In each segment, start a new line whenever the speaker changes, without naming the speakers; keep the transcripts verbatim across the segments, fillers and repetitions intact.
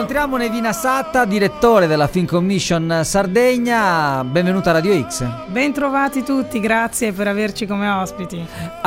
Incontriamo Nevina Satta, direttore della Film Commission Sardegna. Benvenuta a Radio X.
Bentrovati tutti, grazie per averci come ospiti.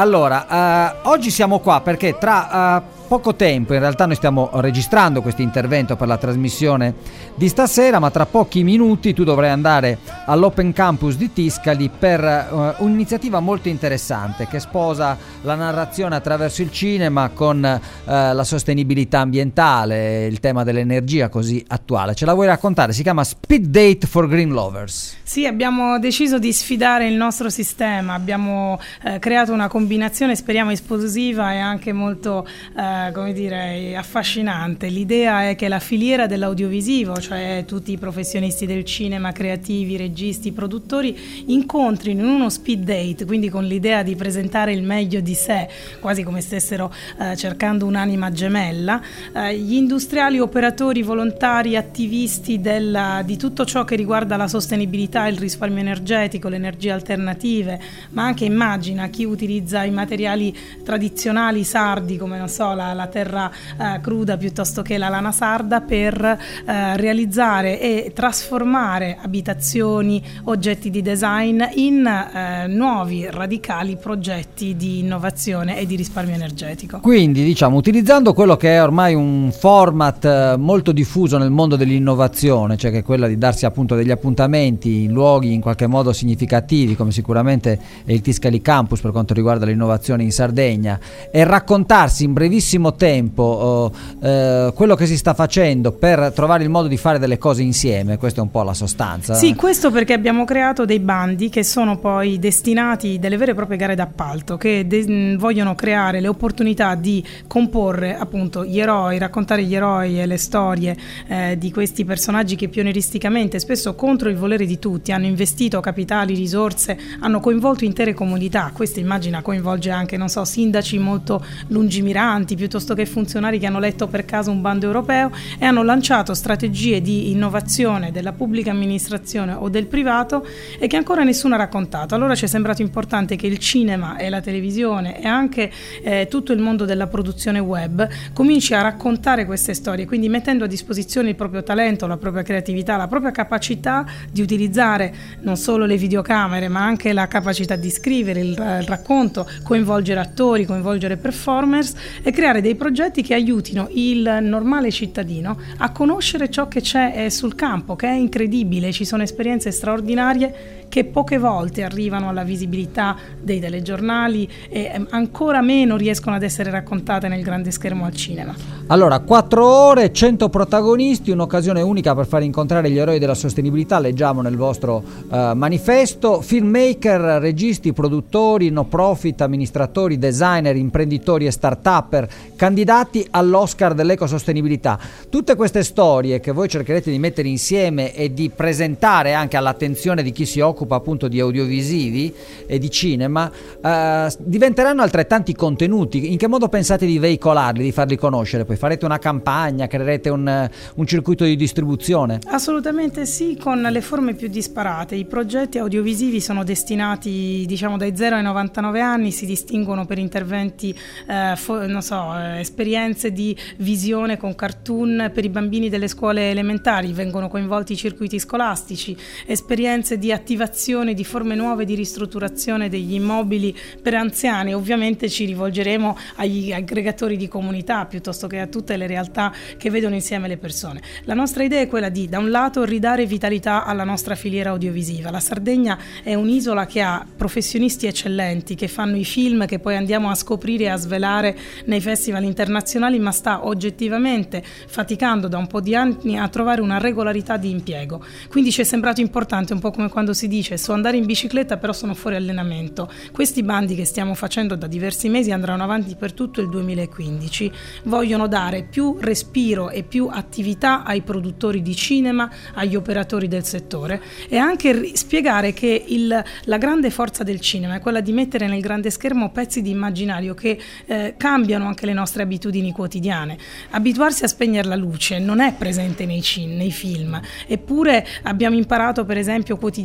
Allora, uh, oggi siamo qua perché tra uh, poco tempo, in realtà noi stiamo registrando questo intervento per la trasmissione di stasera, ma tra pochi minuti tu dovrai andare all'Open Campus di Tiscali per uh, un'iniziativa molto interessante che sposa la narrazione attraverso il cinema con uh, la sostenibilità ambientale, il tema dell'energia così attuale. Ce la vuoi raccontare? Si chiama Speed Date for Green Lovers.
Sì, abbiamo deciso di sfidare il nostro sistema, abbiamo eh, creato una combinazione, speriamo esplosiva e anche molto eh, come dire, affascinante. L'idea è che la filiera dell'audiovisivo, cioè tutti i professionisti del cinema, creativi, registi, produttori, incontrino in uno speed date, quindi con l'idea di presentare il meglio di sé, quasi come stessero eh, cercando un'anima gemella, eh, gli industriali, operatori, volontari, attivisti della, di tutto ciò che riguarda la sostenibilità, il risparmio energetico, le energie alternative, ma anche immagina chi utilizza i materiali tradizionali sardi come non so la, la terra eh, cruda piuttosto che la lana sarda per eh, realizzare e trasformare abitazioni, oggetti di design in eh, nuovi radicali progetti di innovazione e di risparmio energetico.
Quindi diciamo utilizzando quello che è ormai un format eh, molto diffuso nel mondo dell'innovazione, cioè che è quella di darsi appunto degli appuntamenti in luoghi in qualche modo significativi come sicuramente è il Tiscali Campus per quanto riguarda l'innovazione in Sardegna, e raccontarsi in brevissimo tempo oh, eh, quello che si sta facendo per trovare il modo di fare delle cose insieme. Questa è un po' la sostanza.
Sì, questo perché abbiamo creato dei bandi che sono poi destinati, delle vere e proprie gare d'appalto che de- vogliono creare le opportunità di comporre appunto gli eroi, raccontare gli eroi e le storie eh, di questi personaggi che pionieristicamente, spesso contro il volere di tutti, hanno investito capitali, risorse, hanno coinvolto intere comunità. Questa immagina coinvolge anche, non so, sindaci molto lungimiranti piuttosto che funzionari che hanno letto per caso un bando europeo e hanno lanciato strategie di innovazione della pubblica amministrazione o del privato e che ancora nessuno ha raccontato. Allora ci è sembrato importante che il cinema e la televisione e anche eh, tutto il mondo della produzione web cominci a raccontare queste storie, quindi mettendo a disposizione il proprio talento, la propria creatività, la propria capacità di utilizzare non solo le videocamere ma anche la capacità di scrivere il, il racconto, coinvolgere attori, coinvolgere performers e creare dei progetti che aiutino il normale cittadino a conoscere ciò che c'è sul campo, che è incredibile. Ci sono esperienze straordinarie che poche volte arrivano alla visibilità dei telegiornali e ancora meno riescono ad essere raccontate nel grande schermo al cinema.
Allora, quattro ore, cento protagonisti, un'occasione unica per far incontrare gli eroi della sostenibilità, leggiamo nel vostro uh, manifesto, filmmaker, registi, produttori, no profit, amministratori, designer, imprenditori e start-upper, candidati all'Oscar dell'ecosostenibilità. Tutte queste storie che voi cercherete di mettere insieme e di presentare anche all'attenzione di chi si occupa appunto di audiovisivi e di cinema uh, diventeranno altrettanti contenuti. In che modo pensate di veicolarli, di farli conoscere? Poi farete una campagna, creerete un, un circuito di distribuzione?
Assolutamente sì, con le forme più disparate. I progetti audiovisivi sono destinati, diciamo, dai zero ai novantanove anni, si distinguono per interventi, eh, fo- non so, eh, esperienze di visione con cartoon per i bambini delle scuole elementari, vengono coinvolti i circuiti scolastici, esperienze di attivazione di forme nuove di ristrutturazione degli immobili per anziani. Ovviamente ci rivolgeremo agli aggregatori di comunità piuttosto che a tutte le realtà che vedono insieme le persone. La nostra idea è quella di, da un lato, ridare vitalità alla nostra filiera audiovisiva. La Sardegna è un'isola che ha professionisti eccellenti che fanno i film che poi andiamo a scoprire e a svelare nei festival internazionali, ma sta oggettivamente faticando da un po' di anni a trovare una regolarità di impiego. Quindi ci è sembrato importante, un po' come quando si dice so andare in bicicletta però sono fuori allenamento. Questi bandi che stiamo facendo da diversi mesi andranno avanti per tutto il duemilaquindici, vogliono dare più respiro e più attività ai produttori di cinema, agli operatori del settore e anche spiegare che il, la grande forza del cinema è quella di mettere nel grande schermo pezzi di immaginario che eh, cambiano anche le nostre abitudini quotidiane. Abituarsi a spegnere la luce non è presente nei, cin- nei film, eppure abbiamo imparato per esempio quotidianamente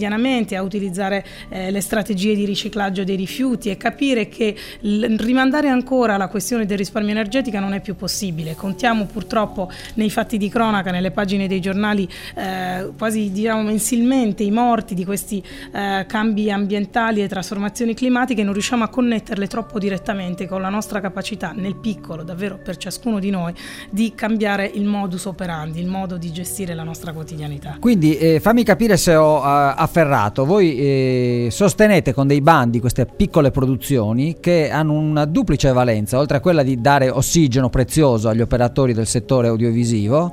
ambiente, a utilizzare eh, le strategie di riciclaggio dei rifiuti e capire che l- rimandare ancora la questione del risparmio energetico non è più possibile. Contiamo purtroppo nei fatti di cronaca, nelle pagine dei giornali, eh, quasi diciamo mensilmente i morti di questi eh, cambi ambientali e trasformazioni climatiche. Non riusciamo a connetterle troppo direttamente con la nostra capacità nel piccolo, davvero per ciascuno di noi, di cambiare il modus operandi, il modo di gestire la nostra quotidianità.
Quindi eh, fammi capire se ho uh, afferrato, voi eh, sostenete con dei bandi queste piccole produzioni che hanno una duplice valenza, oltre a quella di dare ossigeno prezioso agli operatori del settore audiovisivo,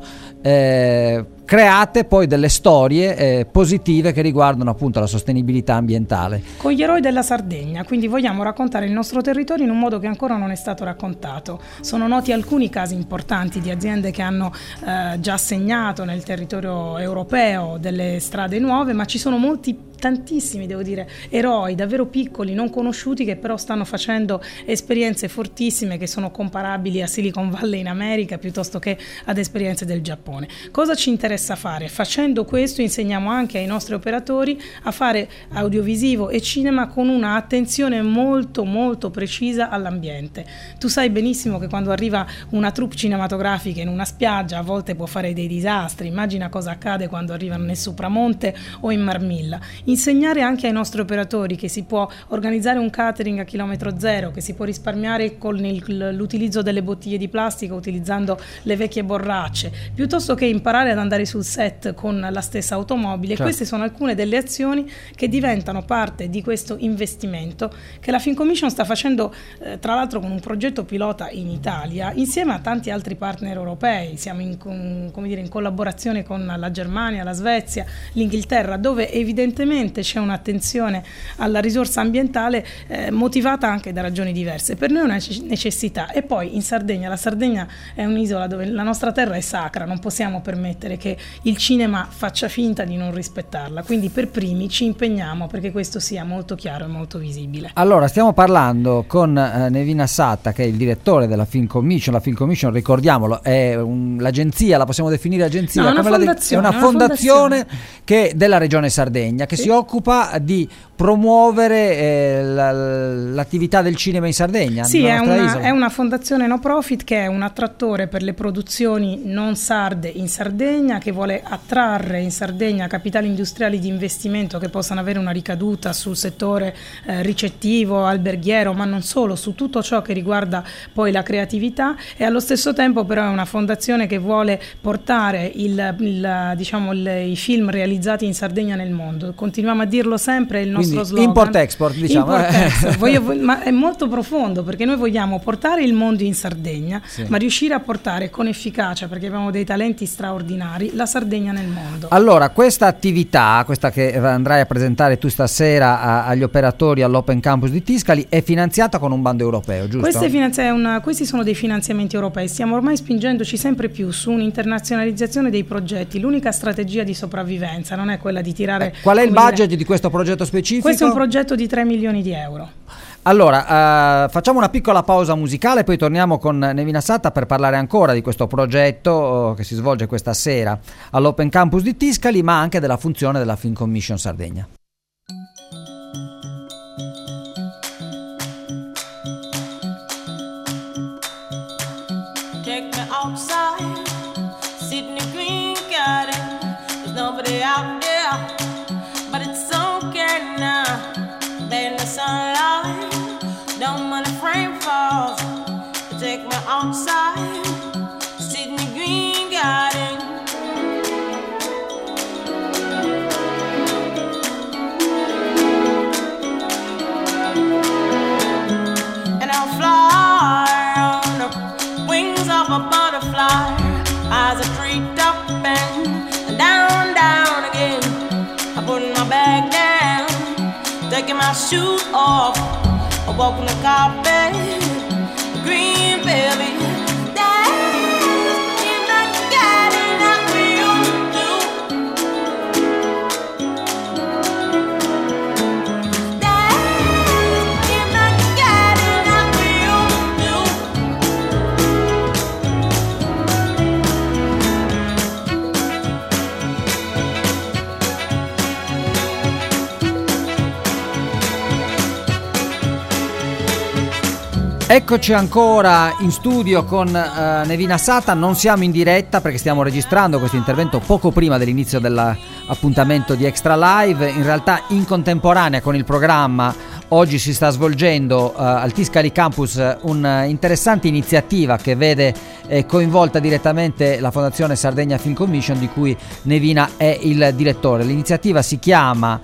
eh, create poi delle storie eh, positive che riguardano appunto la sostenibilità ambientale.
Con gli eroi della Sardegna, quindi vogliamo raccontare il nostro territorio in un modo che ancora non è stato raccontato. Sono noti alcuni casi importanti di aziende che hanno eh, già segnato nel territorio europeo delle strade nuove, ma ci sono molti tantissimi, devo dire, eroi davvero piccoli, non conosciuti, che però stanno facendo esperienze fortissime che sono comparabili a Silicon Valley in America piuttosto che ad esperienze del Giappone. Cosa ci interessa fare? Facendo questo insegniamo anche ai nostri operatori a fare audiovisivo e cinema con una attenzione molto molto precisa all'ambiente. Tu sai benissimo che quando arriva una troupe cinematografica in una spiaggia a volte può fare dei disastri. Immagina cosa accade quando arrivano nel Supramonte o in Marmilla. Insegnare anche ai nostri operatori che si può organizzare un catering a chilometro zero, che si può risparmiare con il, l'utilizzo delle bottiglie di plastica utilizzando le vecchie borracce, piuttosto che imparare ad andare sul set con la stessa automobile. Certo. Queste sono alcune delle azioni che diventano parte di questo investimento che la Film Commission sta facendo, eh, tra l'altro con un progetto pilota in Italia insieme a tanti altri partner europei. Siamo in, con, come dire, in collaborazione con la Germania, la Svezia, l'Inghilterra, dove evidentemente c'è un'attenzione alla risorsa ambientale eh, motivata anche da ragioni diverse. Per noi è una necessità. E poi in Sardegna, la Sardegna è un'isola dove la nostra terra è sacra, non possiamo permettere che il cinema faccia finta di non rispettarla, quindi per primi ci impegniamo perché questo sia molto chiaro e molto visibile.
Allora, stiamo parlando con eh, Nevina Satta, che è il direttore della Film Commission. La Film Commission, ricordiamolo, è un, l'agenzia, la possiamo definire agenzia,
no, una
come
fondazione,
la de- è una, una fondazione, fondazione che è della regione Sardegna, che sì. si occupa di promuovere eh, la, l'attività del cinema in Sardegna.
Sì, è una, è una fondazione no profit che è un attrattore per le produzioni non sarde in Sardegna, che vuole attrarre in Sardegna capitali industriali di investimento che possano avere una ricaduta sul settore eh, ricettivo, alberghiero, ma non solo, su tutto ciò che riguarda poi la creatività. E allo stesso tempo però è una fondazione che vuole portare il, il, diciamo, il, i film realizzati in Sardegna nel mondo. Continuiamo a dirlo sempre, il nostro
Quindi,
slogan.
Import-export, diciamo.
Import-export. Voglio, ma è molto profondo, perché noi vogliamo portare il mondo in Sardegna, sì. ma riuscire a portare con efficacia, perché abbiamo dei talenti straordinari, la Sardegna nel mondo.
Allora, questa attività, questa che andrai a presentare tu stasera a, agli operatori all'Open Campus di Tiscali, è finanziata con un bando europeo, giusto?
È finanzi- è una, questi sono dei finanziamenti europei. Stiamo ormai spingendoci sempre più su un'internazionalizzazione dei progetti. L'unica strategia di sopravvivenza non è quella di tirare...
Eh, qual è il budget
dire,
di questo progetto specifico?
Questo è un progetto di tre milioni di euro.
Allora, uh, facciamo una piccola pausa musicale, poi torniamo con Nevina Satta per parlare ancora di questo progetto uh, che si svolge questa sera all'Open Campus di Tiscali, ma anche della funzione della Film Commission Sardegna.
Take me outside, sit in the green garden. There's nobody out there, but it's okay now. In the sunlight, don't when the frame falls. Take me outside, sit in the green garden. And I'll fly on the wings of a butterfly as I treat up and down, down again. I put my bag down, taking my shoes off, I walk on the carpet, green baby. Dance in the garden like we used to. Dance in the garden like we used to.
Eccoci ancora in studio con uh, Nevina Sata. Non siamo in diretta perché stiamo registrando questo intervento poco prima dell'inizio dell'appuntamento di Extra Live. In realtà in contemporanea con il programma oggi si sta svolgendo uh, al Tiscali Campus un'interessante iniziativa che vede eh, coinvolta direttamente la Fondazione Sardegna Film Commission, di cui Nevina è il direttore. L'iniziativa si chiama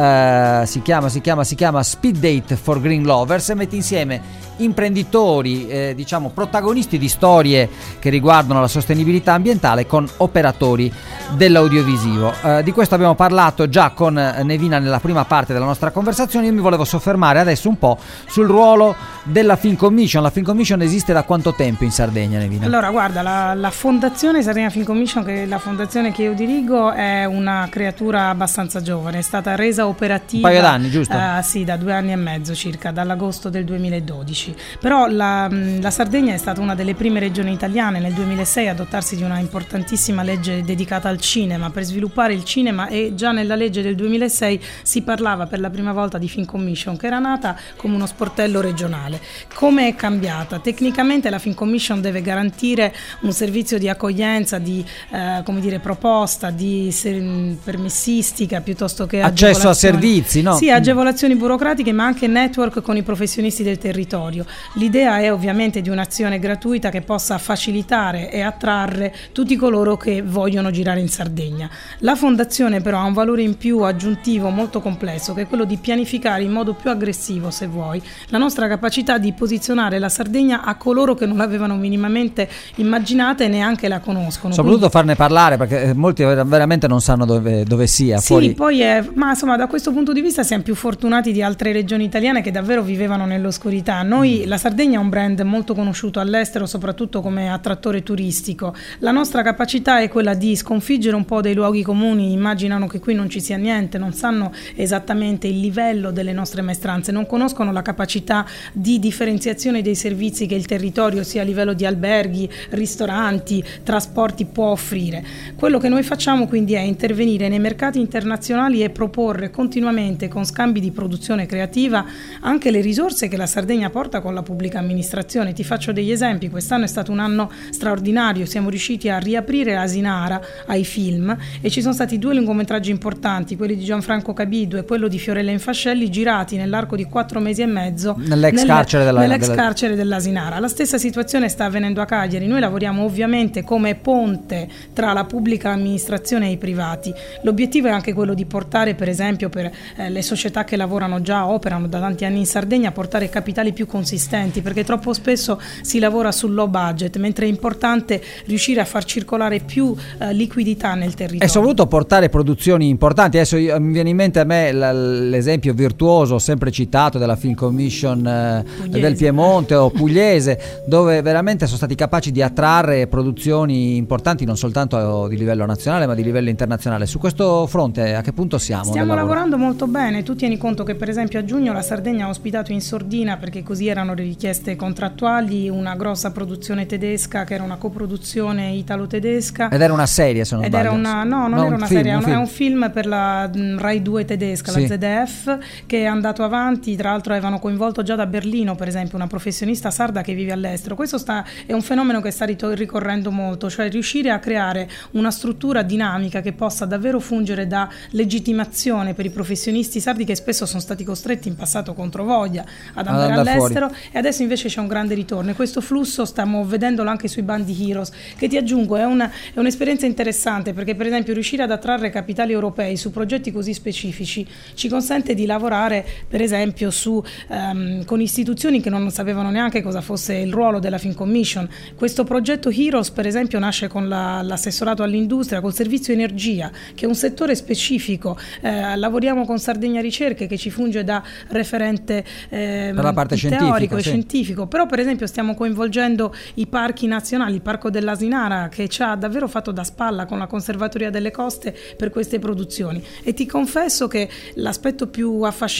uh, si chiama si chiama si chiama Speed Date for Green Lovers e mette insieme imprenditori, eh, diciamo protagonisti di storie che riguardano la sostenibilità ambientale con operatori dell'audiovisivo. Eh, di questo abbiamo parlato già con Nevina nella prima parte della nostra conversazione. Io mi volevo soffermare adesso un po' sul ruolo della Film Commission. La Film Commission esiste da quanto tempo in Sardegna, Nevina?
Allora, guarda, la, la Fondazione Sardegna Film Commission, che è la fondazione che io dirigo, è una creatura abbastanza giovane, è stata resa operativa
un paio d'anni, giusto?
Eh, sì, da due anni e mezzo circa, dall'agosto del duemiladodici. Però la, la Sardegna è stata una delle prime regioni italiane nel duemilasei a dotarsi di una importantissima legge dedicata al cinema, per sviluppare il cinema, e già nella legge del duemilasei si parlava per la prima volta di Film Commission, che era nata come uno sportello regionale. Come è cambiata? Tecnicamente la Film Commission deve garantire un servizio di accoglienza, di eh, come dire, proposta, di ser- permessistica, piuttosto che
accesso a servizi, no?
Sì, agevolazioni burocratiche, ma anche network con i professionisti del territorio. L'idea è ovviamente di un'azione gratuita che possa facilitare e attrarre tutti coloro che vogliono girare in Sardegna. La fondazione però ha un valore in più aggiuntivo molto complesso, che è quello di pianificare in modo più aggressivo, se vuoi, la nostra capacità di posizionare la Sardegna a coloro che non l'avevano minimamente immaginata e neanche la conoscono.
Soprattutto
Quindi,
farne parlare, perché molti veramente non sanno dove, dove sia.
Sì,
fuori.
poi è, ma insomma da questo punto di vista siamo più fortunati di altre regioni italiane che davvero vivevano nell'oscurità. Noi la Sardegna è un brand molto conosciuto all'estero, soprattutto come attrattore turistico. La nostra capacità è quella di sconfiggere un po' dei luoghi comuni, immaginano che qui non ci sia niente, non sanno esattamente il livello delle nostre maestranze, non conoscono la capacità di differenziazione dei servizi che il territorio, sia a livello di alberghi, ristoranti, trasporti, può offrire. Quello che noi facciamo quindi è intervenire nei mercati internazionali e proporre continuamente, con scambi di produzione creativa, anche le risorse che la Sardegna porta con la pubblica amministrazione. Ti faccio degli esempi: quest'anno è stato un anno straordinario, siamo riusciti a riaprire Asinara ai film e ci sono stati due lungometraggi importanti, quelli di Gianfranco Cabido e quello di Fiorella Infascelli, girati nell'arco di quattro mesi e mezzo
nell'ex
nel,
carcere della,
nell'ex
della...
carcere dell'Asinara. La stessa situazione sta avvenendo a Cagliari. Noi lavoriamo ovviamente come ponte tra la pubblica amministrazione e i privati. L'obiettivo è anche quello di portare, per esempio, per eh, le società che lavorano già, operano da tanti anni in Sardegna, portare capitali più consistenti, perché troppo spesso si lavora sul low budget, mentre è importante riuscire a far circolare più eh, liquidità nel territorio.
E soprattutto portare produzioni importanti. Adesso io, mi viene in mente a me l- l'esempio virtuoso sempre citato della Film Commission eh, del Piemonte o pugliese, dove veramente sono stati capaci di attrarre produzioni importanti non soltanto di livello nazionale ma di livello internazionale. Su questo fronte a che punto siamo?
Stiamo lavorando molto bene. Tu tieni conto che per esempio a giugno la Sardegna ha ospitato in sordina, perché così erano le richieste contrattuali, una grossa produzione tedesca che era una coproduzione italo-tedesca.
Ed era una serie, se non
Ed
sbaglio.
era una, no, non
no,
era
un
una
film,
serie,
un
è un,
film.
è un film per la mh, Rai due tedesca,
sì.
la Z D F, che è andato avanti. Tra l'altro avevano coinvolto già da Berlino, per esempio, una professionista sarda che vive all'estero. Questo sta, è un fenomeno che sta ricorrendo molto, cioè riuscire a creare una struttura dinamica che possa davvero fungere da legittimazione per i professionisti sardi, che spesso sono stati costretti in passato controvoglia ad andare
andare
all'estero
fuori.
E adesso invece c'è un grande ritorno, e questo flusso stiamo vedendolo anche sui bandi Heroes, che ti aggiungo è, una, è un'esperienza interessante, perché per esempio riuscire ad attrarre capitali europei su progetti così specifici ci consente di lavorare per esempio su, um, con istituzioni che non sapevano neanche cosa fosse il ruolo della Film Commission. Questo progetto Heroes per esempio nasce con la, l'assessorato all'industria, col servizio energia, che è un settore specifico. Eh, lavoriamo con Sardegna Ricerche, che ci funge da referente eh,
per la parte
teorico e
sì.
scientifico, però per esempio stiamo coinvolgendo i parchi nazionali, il parco dell'Asinara, che ci ha davvero fatto da spalla con la Conservatoria delle Coste per queste produzioni. E ti confesso che l'aspetto più affascinante in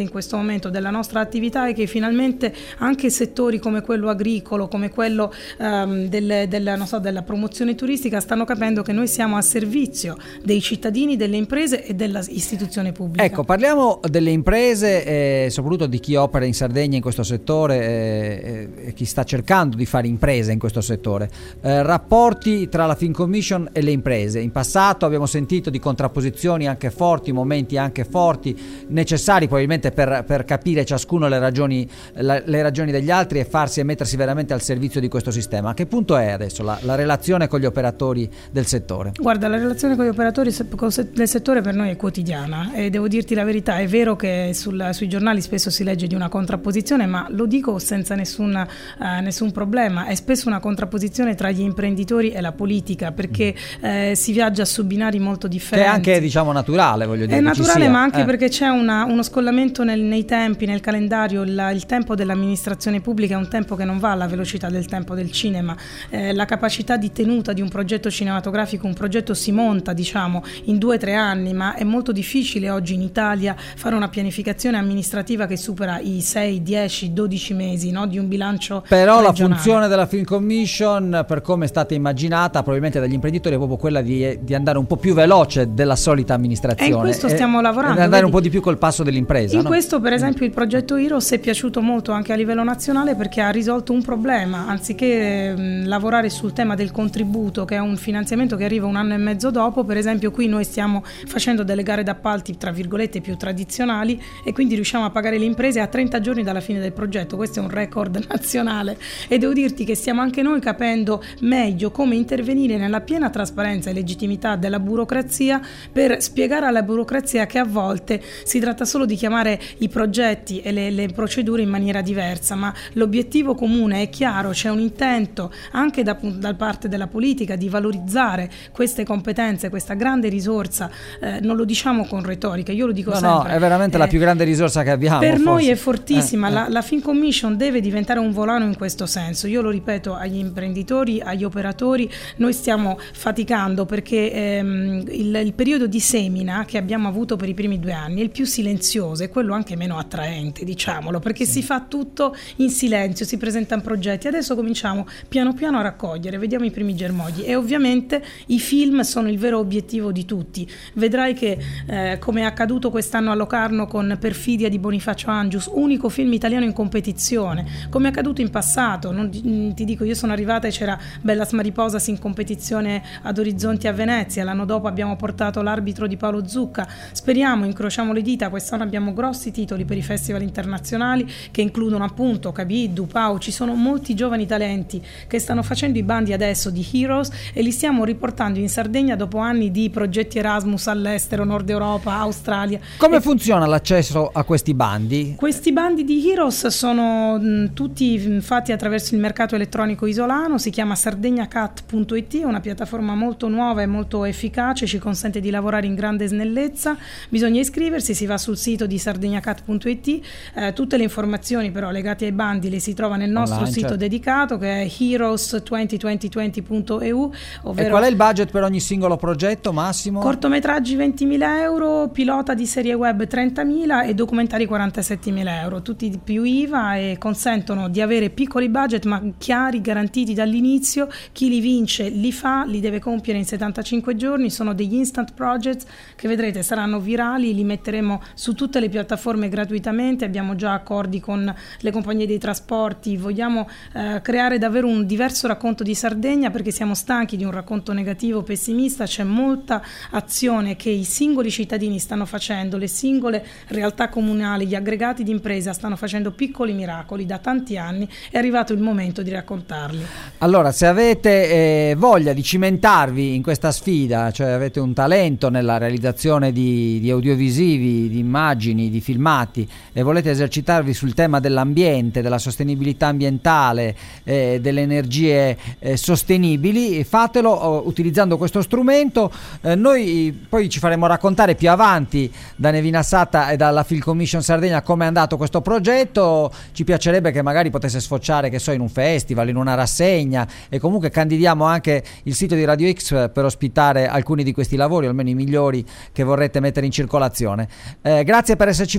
in questo momento della nostra attività è che finalmente anche settori come quello agricolo, come quello um, del, del, non so, della promozione turistica stanno capendo che noi siamo a servizio dei cittadini, delle imprese e dell'istituzione pubblica.
Ecco, parliamo delle imprese e soprattutto di chi opera in Sardegna in questo settore e, e chi sta cercando di fare imprese in questo settore. Eh, rapporti tra la Film Commission e le imprese. In passato abbiamo sentito di contrapposizioni anche forti, momenti anche forti, necessari probabilmente per, per capire ciascuno le ragioni, la, le ragioni degli altri e farsi e mettersi veramente al servizio di questo sistema. A che punto è adesso la, la relazione con gli operatori del settore?
Guarda, la relazione con gli operatori del settore per noi è quotidiana e devo dirti la verità, è vero che sul, sui giornali spesso si legge di una contrapposizione, ma lo dico senza nessun, eh, nessun problema, è spesso una contrapposizione tra gli imprenditori e la politica, perché eh, si viaggia su binari molto differenti.
Che è anche, diciamo, naturale, voglio dire.
È naturale, ma anche
eh.
perché c'è una, uno scollamento nel, nei tempi, nel calendario. Il, il tempo dell'amministrazione pubblica è un tempo che non va alla velocità del tempo del cinema. Eh, la capacità di tenuta di un progetto cinematografico, un progetto si monta, diciamo, in due o tre anni, ma è molto difficile oggi in Italia fare una pianificazione amministrativa che supera i sei, dieci, dodici mesi, no, di un bilancio
Però
regionale.
La funzione della Film Commission, per come è stata immaginata probabilmente dagli imprenditori, è proprio quella di, di andare un po' più veloce della solita amministrazione.
E in questo stiamo
e,
lavorando.
E andare
vedi?
un po' di più col passo dell'impresa.
In
no?
questo, per esempio, il progetto Heroes è piaciuto molto anche a livello nazionale perché ha risolto un problema. Anziché mh, lavorare sul tema del contributo, che è un finanziamento che arriva un anno e mezzo dopo, per esempio qui noi stiamo facendo delle gare d'appalti tra virgolette più tradizionali e quindi riusciamo a pagare le imprese a trenta giorni dalla fine del progetto. Questo è un record nazionale e devo dirti che stiamo anche noi capendo meglio come intervenire nella piena trasparenza e legittimità della burocrazia per spiegare alla burocrazia che a volte si tratta solo di chiamare i progetti e le, le procedure in maniera diversa, ma l'obiettivo comune è chiaro, c'è un intento anche da, da parte della politica di valorizzare queste competenze, questa grande risorsa, eh, non lo diciamo con retorica, io lo dico
no,
sempre.
No, è veramente eh, la più grande risorsa che abbiamo.
Per
forse.
noi è fortissima,
eh,
la,
eh.
la Film Commission deve diventare un volano in questo senso, io lo ripeto agli imprenditori, agli operatori, noi stiamo faticando perché ehm, il, il periodo di semina che abbiamo avuto per i primi due anni è il più silenzioso e quello anche meno attraente, diciamolo, perché sì. si fa tutto in silenzio, si presentano progetti, adesso cominciamo piano piano a raccogliere, vediamo i primi germogli e ovviamente i film sono il vero obiettivo di tutti. Vedrai che eh, come è accaduto quest'anno a Locarno con Perfidia di Bonifacio Angius, unico film italiano in competizione, come è accaduto in passato, non, ti dico, io sono arrivata e c'era Bellas Mariposas in competizione ad Orizzonti a Venezia, l'anno dopo abbiamo portato L'arbitro di Paolo Zucca, speriamo, incrociamo le dita, quest'anno abbiamo grossi titoli per i festival internazionali che includono appunto Cabì, Dupau, ci sono molti giovani talenti che stanno facendo i bandi adesso di Heroes e li stiamo riportando in Sardegna dopo anni di progetti Erasmus all'estero, Nord Europa, Australia.
Come
e
funziona l'accesso a questi bandi?
Questi bandi di Heroes sono mh, tutti fatti attraverso il mercato elettronico isolano, si chiama sardegnacat punto it, è una piattaforma molto nuova e molto efficace, ci consente di lavorare in grande snellezza, bisogna iscriversi, si va sul sito di sardegnacat punto it, eh, tutte le informazioni però legate ai bandi le si trova nel nostro
Online,
sito
certo.
dedicato che è heroes duemilaventi duemilaventi punto e u.
E qual è il budget per ogni singolo progetto massimo?
Cortometraggi ventimila euro, pilota di serie web trentamila e documentari quarantasettemila euro, tutti più I V A e consentono di avere piccoli budget ma chiari, garantiti dall'inizio. Chi li vince li fa, li deve compiere in settantacinque giorni, sono degli instant projects che vedrete saranno virali, li metteremo su tutte le piattaforme gratuitamente, abbiamo già accordi con le compagnie dei trasporti, vogliamo eh, creare davvero un diverso racconto di Sardegna perché siamo stanchi di un racconto negativo, pessimista, c'è molta azione che i singoli cittadini stanno facendo, le singole realtà comunali, gli aggregati di impresa stanno facendo piccoli miracoli da tanti anni, è arrivato il momento di raccontarli.
Allora, se avete eh, voglia di cimentarvi in questa sfida, cioè avete un talento nella realizzazione di, di audiovisivi, di immagini, di filmati e volete esercitarvi sul tema dell'ambiente, della sostenibilità ambientale, eh, delle energie eh, sostenibili, fatelo uh, utilizzando questo strumento. Eh, noi poi ci faremo raccontare più avanti da Nevina Satta e dalla Film Commission Sardegna come è andato questo progetto. Ci piacerebbe che magari potesse sfociare, che so, in un festival, in una rassegna, e comunque candidiamo anche il sito di Radio X per ospitare alcuni di questi lavori, almeno i migliori che vorrete mettere in circolazione. Eh, grazie per esserci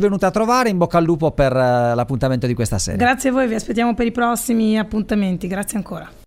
venuta a trovare, in bocca al lupo per uh, l'appuntamento di questa sera.
Grazie a voi, vi aspettiamo per i prossimi appuntamenti, grazie ancora.